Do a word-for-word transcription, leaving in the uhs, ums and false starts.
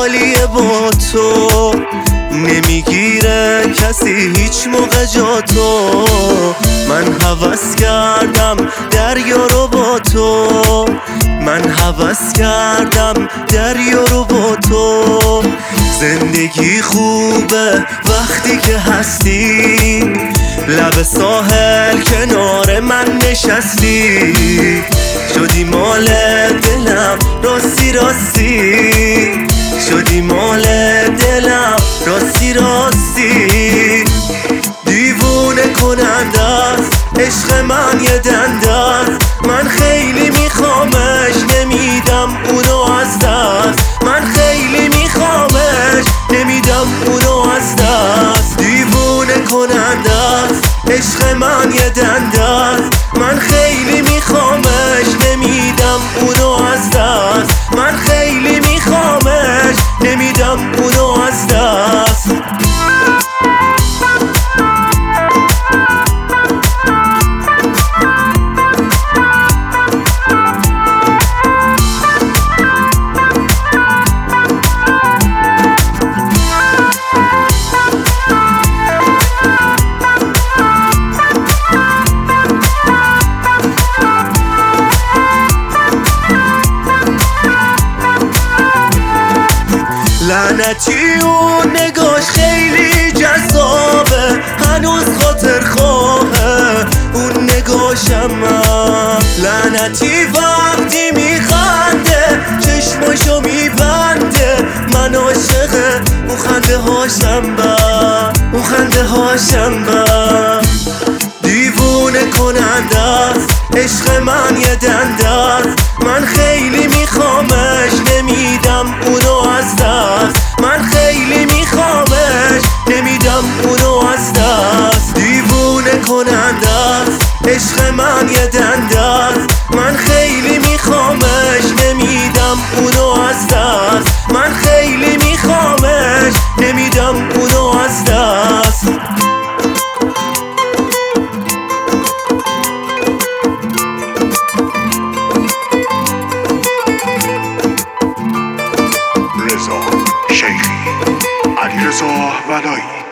عالیه با تو، نمیگیره کسی هیچ موقع جا تو. من هوس کردم دریا رو با تو، من هوس کردم دریا رو با تو. زندگی خوبه وقتی که هستی، لب ساحل کنار من نشستی. شدی مال دلم راستی راستی، شدی مال دلم راستی راستی. دیوونه کننده است عشق من یه دنده است، من خیلی میخوامش نمیدم اونو از دست، من خیلی میخوامش نمیدم اونو از دست. دیوونه کننده است عشق من یه دنده است، من خیلی میخوامش نمیدم اونو از دست، من خیلی میخوامش نمیدم اونو از دست. لعنتی اون نگاش خیلی جذابه، هنوز خاطر خواهه اون نگاشم من. لعنتی وقتی میخنده چشماشو میبنده، من عاشق اون خنده هاشم با، اون خنده هاشم با. دیوونه کننده است عشق من یه دنده است، من خیلی میخوامش نمیدم اونو از دست، من خیلی میخوامش نمیدم اونو از دست. دیوونه کننده است عشق من یه دنده است، من خیلی میخوامش نمیدم اونو از دست، من خیلی میخوامش نمیدم اونو از دست. رضا شیخی، علیرضا ولایی.